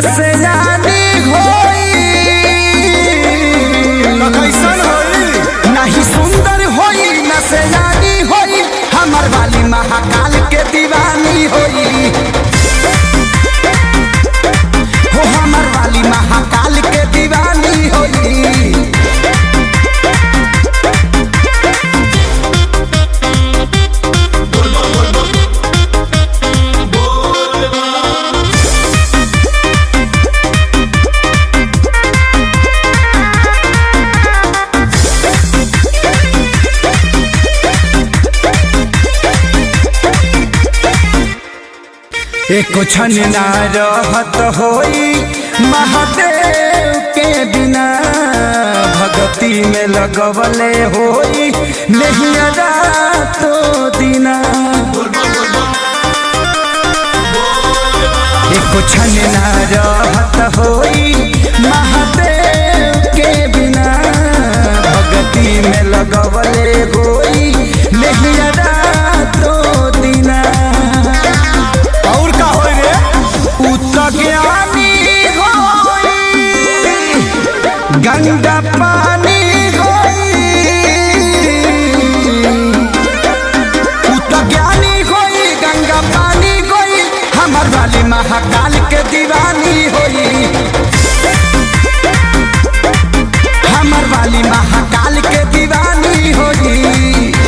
नसेलानी होई कैसन होई नहीं सुंदर होई नसेलानी होई हमर वाली महाकाल के दीवानी होई हो हमर वाली महाकाल के दीवानी होई। एको क्षण ना रहत होई महादेव के बिना भगती में लगवले होई नहीं रातो दिना। एको क्षण ना रहत होई महादेव के बिना भगती में लगवले होई नहीं रातो दिना। गंगा पानी होई ज्ञानी होई गंगा पानी होई हमर वाली महाकाल के दीवानी होई हमर वाली महाकाल के दीवानी होई।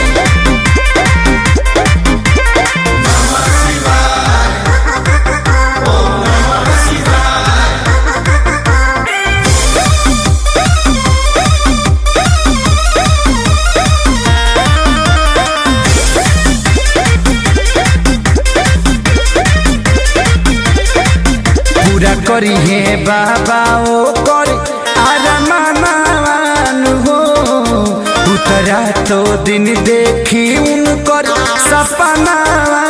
करी हे बाबा ओ करी आरामान हो उतरा तो दिन देखी उनकर सपना।